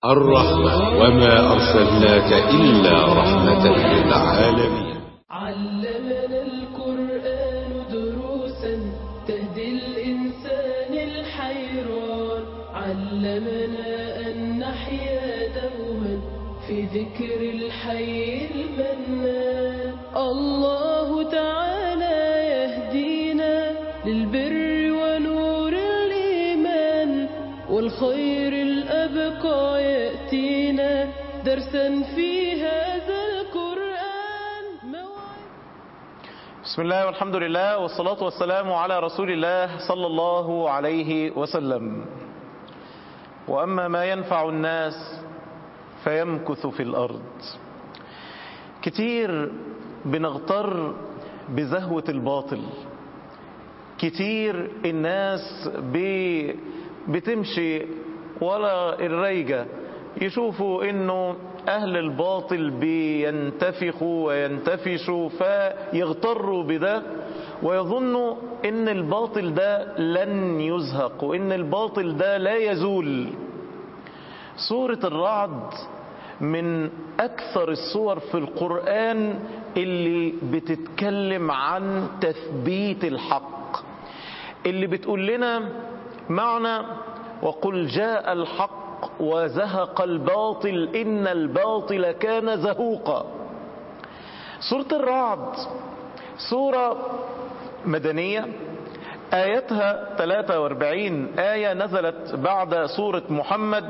الرحمة وما أرسلناك إلا رحمة للعالمين. علمنا القرآن دروسا تهدي الإنسان الحيران، علمنا أن نحيا دوما في ذكر الحي المنان. الله تعالى يهدينا للبر ونور الإيمان، والخير الأبقى يأتينا درسا في هذا القرآن. بسم الله والحمد لله والصلاة والسلام على رسول الله صلى الله عليه وسلم. وأما ما ينفع الناس فيمكث في الأرض. كتير بنغتر بزهوة الباطل، كتير الناس بتمشي ولا الريجة، يشوفوا انه اهل الباطل بينتفخوا وينتفشوا فيغتروا بده ويظنوا ان الباطل ده لن يزهق وان الباطل ده لا يزول. سورة الرعد من اكثر السور في القرآن اللي بتتكلم عن تثبيت الحق، اللي بتقول لنا معنى وقل جاء الحق وزهق الباطل إن الباطل كان زهوقا. سورة الرعد سورة مدنية، آياتها 43 آية، نزلت بعد سورة محمد،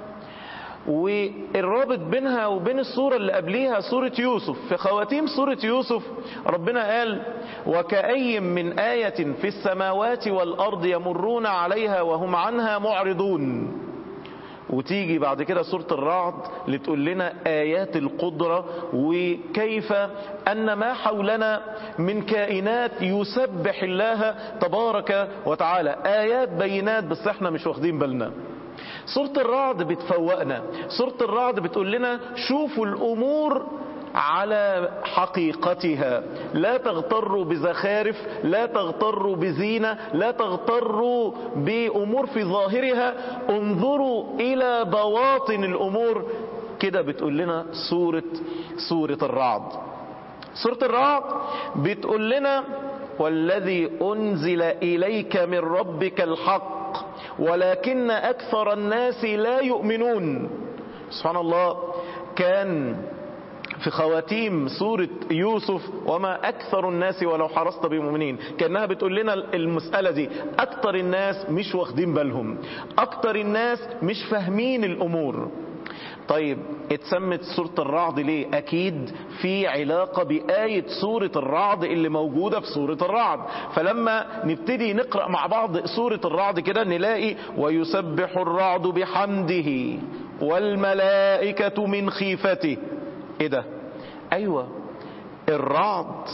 والرابط بينها وبين السورة اللي قبليها سورة يوسف. في خواتيم سورة يوسف ربنا قال وكأي من آية في السماوات والأرض يمرون عليها وهم عنها معرضون. وتيجي بعد كده سورة الرعد اللي تقول لنا آيات القدرة وكيف أن ما حولنا من كائنات يسبح الله تبارك وتعالى، آيات بينات بس احنا مش واخدين بالنا. سورة الرعد بتفوقنا، سورة الرعد بتقول لنا شوفوا الأمور على حقيقتها، لا تغتروا بزخارف، لا تغتروا بزينة، لا تغتروا بأمور في ظاهرها، انظروا إلى بواطن الأمور. كده بتقول لنا سورة الرعد. سورة الرعد بتقول لنا والذي أنزل إليك من ربك الحق ولكن أكثر الناس لا يؤمنون. سبحان الله، كان في خواتيم سورة يوسف وما أكثر الناس ولو حرصت بمؤمنين، كأنها بتقول لنا المسألة دي، أكثر الناس مش واخدين بالهم، أكثر الناس مش فاهمين الأمور. طيب اتسمت سورة الرعد ليه؟ أكيد في علاقة بآية سورة الرعد اللي موجودة في سورة الرعد. فلما نبتدي نقرأ مع بعض سورة الرعد كده نلاقي ويسبح الرعد بحمده والملائكة من خيفته. ايه ده؟ ايوه، الرعد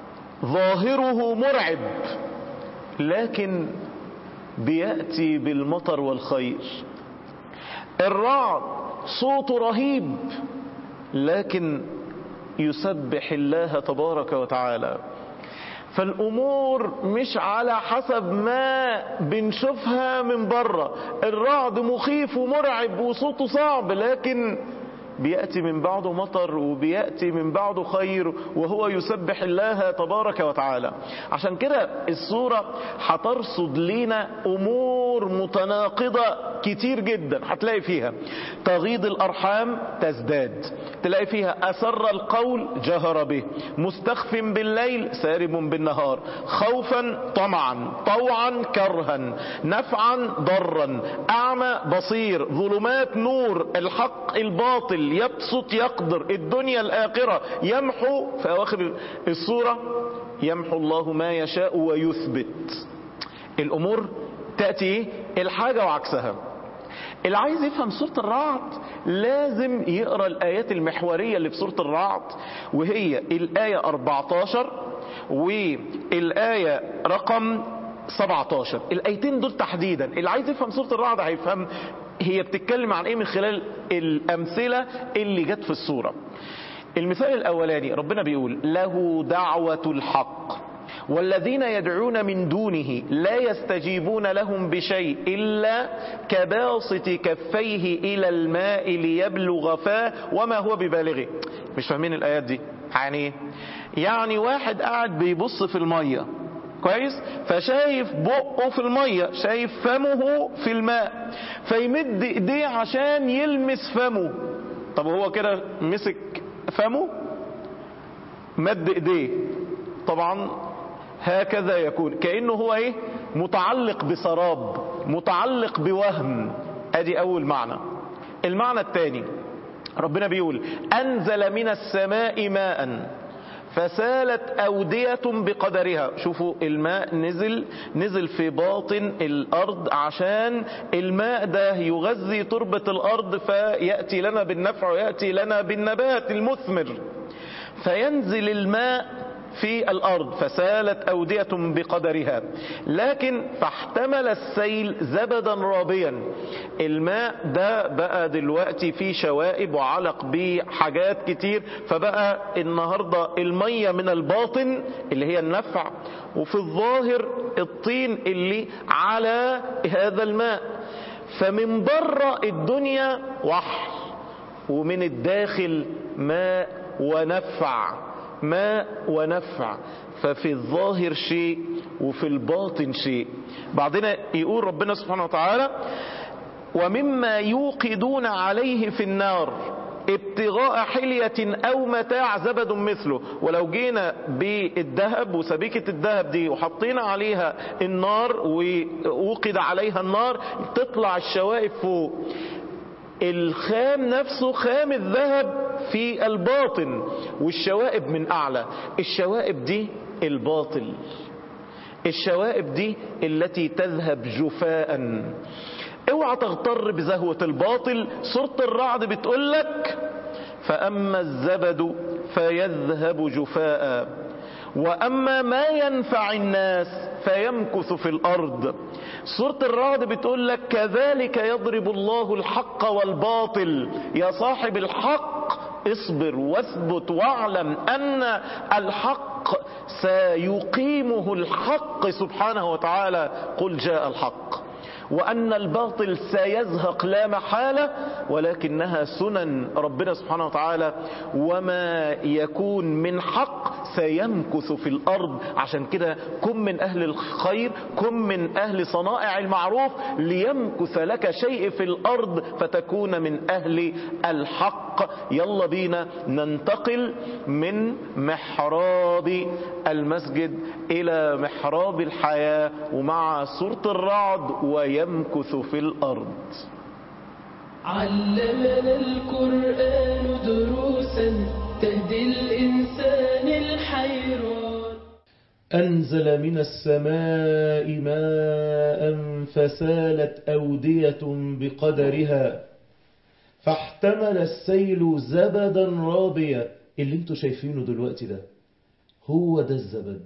ظاهره مرعب لكن بيأتي بالمطر والخير. الرعد صوته رهيب لكن يسبح الله تبارك وتعالى. فالأمور مش على حسب ما بنشوفها من بره. الرعد مخيف ومرعب وصوته صعب لكن بيأتي من بعده مطر وبيأتي من بعده خير وهو يسبح الله تبارك وتعالى. عشان كده السورة هترصد لنا أمور متناقضة كتير جدا. هتلاقي فيها تغيض الأرحام تزداد، تلاقي فيها أسر القول جهر به، مستخف بالليل سارب بالنهار، خوفا طمعا، طوعا كرها، نفعا ضرا، أعمى بصير، ظلمات نور، الحق الباطل، يبسط يقدر، الدنيا الآخرة، يمحو. في أواخر السورة يمحو الله ما يشاء ويثبت. الأمور تأتي الحاجة وعكسها. اللي عايز يفهم سورة الرعد لازم يقرأ الآيات المحورية اللي في سورة الرعد، وهي الآية 14 والآية رقم 17. الآيتين دول تحديدا اللي عايز يفهم سورة الرعد هيفهم هي بتتكلم عن ايه من خلال الأمثلة اللي جت في السورة. المثال الأولاني ربنا بيقول له دعوة الحق. والذين يدعون من دونه لا يستجيبون لهم بشيء إلا كباسط كفيه إلى الماء ليبلغ فاه وما هو ببالغه. مش فاهمين الآيات دي؟ يعني واحد قاعد بيبص في المية كويس، فشايف بقه في المية، شايف فمه في الماء، فيمد ايديه عشان يلمس فمه. طب هو كده مسك فمه، مد ايديه، طبعا هكذا يكون كأنه هو متعلق بسراب، متعلق بوهم. ادي اول معنى. المعنى الثاني، ربنا بيقول انزل من السماء ماء فسالت أودية بقدرها. شوفوا الماء نزل في باطن الأرض عشان الماء ده يغذي تربة الأرض فيأتي لنا بالنفع ويأتي لنا بالنبات المثمر. فينزل الماء في الأرض فسالت أودية بقدرها، لكن فاحتمل السيل زبدا رابيا. الماء ده بقى دلوقتي فيه شوائب وعلق بيه حاجات كتير، فبقى النهاردة المية من الباطن اللي هي النفع، وفي الظاهر الطين اللي على هذا الماء. فمن بره الدنيا وحل، ومن الداخل ماء ونفع، ماء ونفع. ففي الظاهر شيء وفي الباطن شيء. بعدين يقول ربنا سبحانه وتعالى ومما يوقدون عليه في النار ابتغاء حلية أو متاع زبد مثله. ولو جينا بالذهب وسبيكة الذهب دي وحطينا عليها النار ووقد عليها النار تطلع الشوائب فوق. الخام نفسه خام الذهب في الباطن والشوائب من أعلى. الشوائب دي الباطل، الشوائب دي التي تذهب جفاء. اوعى تغتر بزهوة الباطل. سورة الرعد بتقولك فأما الزبد فيذهب جفاء وأما ما ينفع الناس فيمكث في الأرض. سورة الرعد بتقول لك كذلك يضرب الله الحق والباطل. يا صاحب الحق اصبر واثبت واعلم أن الحق سيقيمه الحق سبحانه وتعالى. قل جاء الحق. وأن الباطل سيزهق لا محالة، ولكنها سنن ربنا سبحانه وتعالى. وما يكون من حق سيمكث في الأرض. عشان كده كن من أهل الخير، كن من أهل صنائع المعروف ليمكث لك شيء في الأرض فتكون من أهل الحق. يلا بينا ننتقل من محراب المسجد إلى محراب الحياة ومع سورة الرعد ويمكث في الأرض. علمنا القرآن دروسا تهدي الإنسان الحيران. أنزل من السماء ماء فسالت أودية بقدرها فاحتمل السيل زبدا رابيا. اللي انتوا شايفينه دلوقتي ده هو ده الزبد.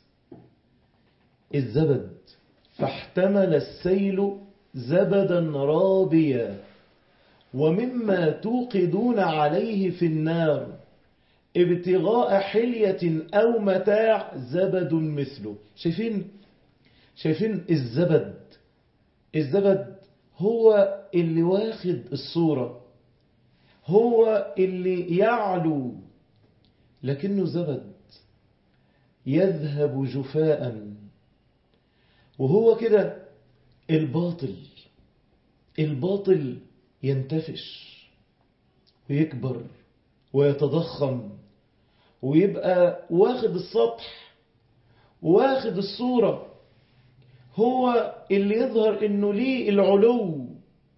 الزبد فاحتمل السيل زبدا رابيا ومما توقدون عليه في النار ابتغاء حلية أو متاع زبد مثله. شايفين الزبد. الزبد هو اللي واخد الصورة، هو اللي يعلو، لكنه زبد يذهب جفاء. وهو كده الباطل ينتفش ويكبر ويتضخم ويبقى واخد السطح واخد الصورة، هو اللي يظهر انه ليه العلو.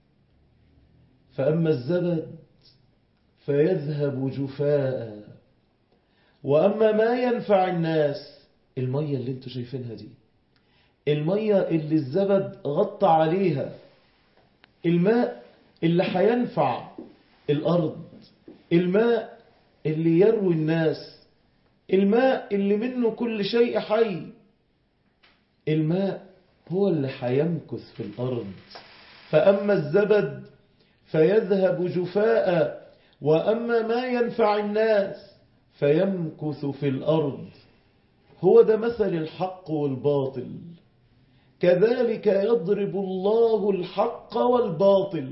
فأما الزبد فيذهب جفاء وأما ما ينفع الناس، المية اللي انتوا شايفينها دي، المية اللي الزبد غطى عليها، الماء اللي هينفع الأرض، الماء اللي يروي الناس، الماء اللي منه كل شيء حي، الماء هو اللي هيمكث في الأرض. فأما الزبد فيذهب جفاء وأما ما ينفع الناس فيمكث في الأرض. هو ده مثل الحق والباطل. كذلك يضرب الله الحق والباطل.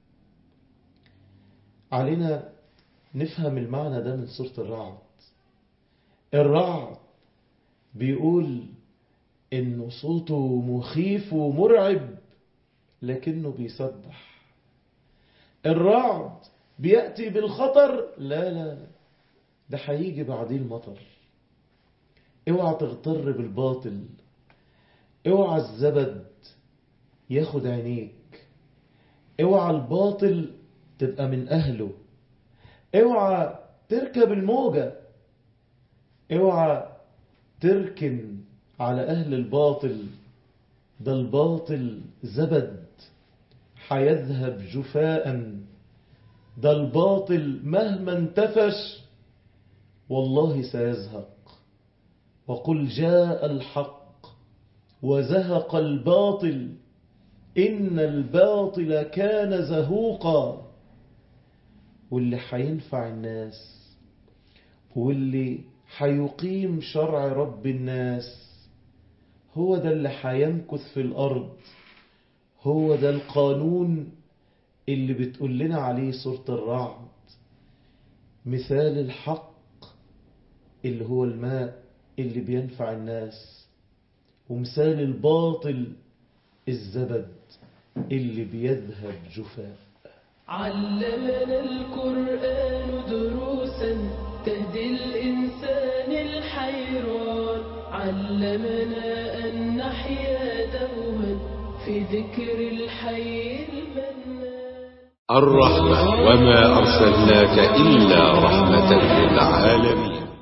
علينا نفهم المعنى ده من سورة الرعد. الرعد بيقول إنه صوته مخيف ومرعب لكنه بيسبح. الرعد بيأتي بالخطر، لا ده هيجي بعديه المطر. اوعى تغتر بالباطل، اوعى الزبد ياخد عينيك، اوعى الباطل تبقى من أهله، اوعى تركب الموجة، اوعى تركن على أهل الباطل. ده الباطل زبد حيذهب جفاء. ده الباطل مهما انتفش والله سيزهق. وقل جاء الحق وزهق الباطل إن الباطل كان زهوقا. واللي حينفع الناس واللي حيقيم شرع رب الناس هو ده اللي حيمكث في الأرض. هو ده القانون اللي بتقول لنا عليه سورة الرعد. مثال الحق اللي هو الماء اللي بينفع الناس، ومثال الباطل الزبد اللي بيذهب جفاء. علمنا القرآن دروسا تهدي الإنسان الحيران. علمنا أن نحيا دوما في ذكر الحي المنان. الرحمة وما أرسلناك إلا رحمة للعالمين.